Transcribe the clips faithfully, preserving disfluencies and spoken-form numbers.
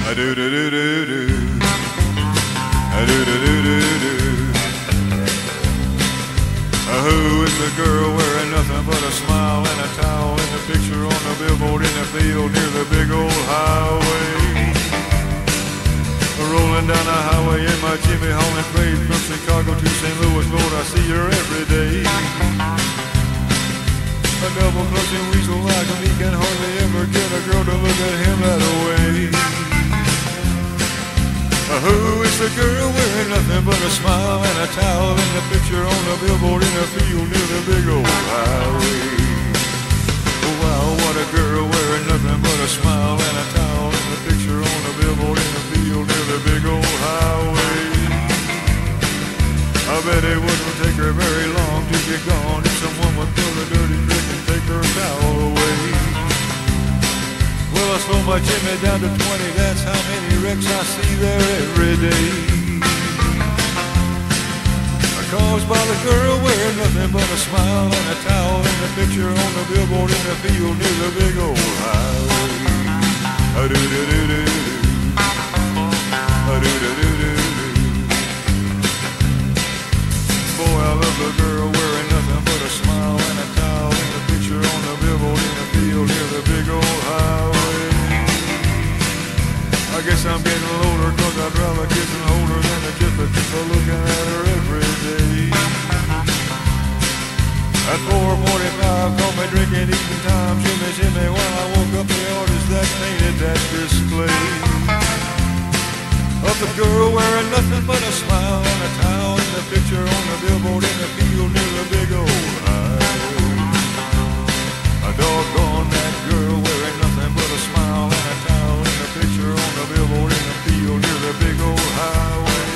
I do do do do do. I do do do do do. Who is the girl wearing nothing but a smile and a towel in the picture on the billboard in the field near the big old highway? Rolling down the highway in my Jimmy Holland freight from Chicago to Saint Louis, Lord, I see her every day. A double clutching weasel like me can hardly ever get a girl to look at him that way. Who is the girl wearing nothing but a smile and a towel in the picture on the billboard in the field near the big old highway? Oh wow, what a girl wearing nothing but a smile and a towel in the picture on the billboard in the field near the big old highway. I bet it wouldn't take her very long to get gone if someone would pull the dirty trick and take her towel away. Well, I slow my Jimmy down to twenty, that's how many wrecks I see there every day. Caused by the girl wearing nothing but a smile and a towel in the picture on the billboard in the field near the big old highway. A do do do do do. A do do do do do. Boy, I love the girl wearing nothing but a smile and a towel in the picture on the billboard in the field near the big old highway. I guess I'm getting older cause I'd rather kiss and hold her than to just keep a looking at her every day. At four forty-five, caught me drinking evening time, shimmy shimmy while I woke up the artist that painted that display. Of the girl wearing nothing but a smile and a towel in the picture on the billboard in the field near the big old highway. A doggone that girl wearing nothing but a smile and a towel in the picture on the billboard in the field near the big old highway.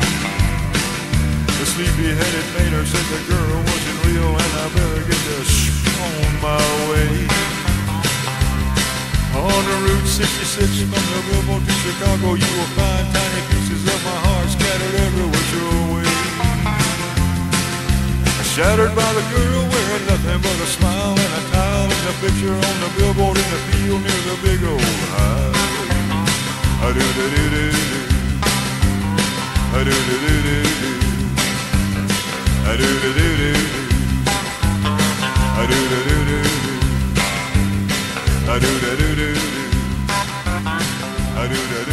The sleepy-headed painter said the girl wasn't real and I better get this on my way. On the Route sixty-six from the billboard to Chicago, you will find tiny pieces of my heart scattered every which way. Shattered by the girl wearing nothing but a smile and a towel in the picture on the billboard in the field near the big old highway. I do do do do do. I do do do do do. I do do do do do. I do do do do do. I do do do do do. I do do.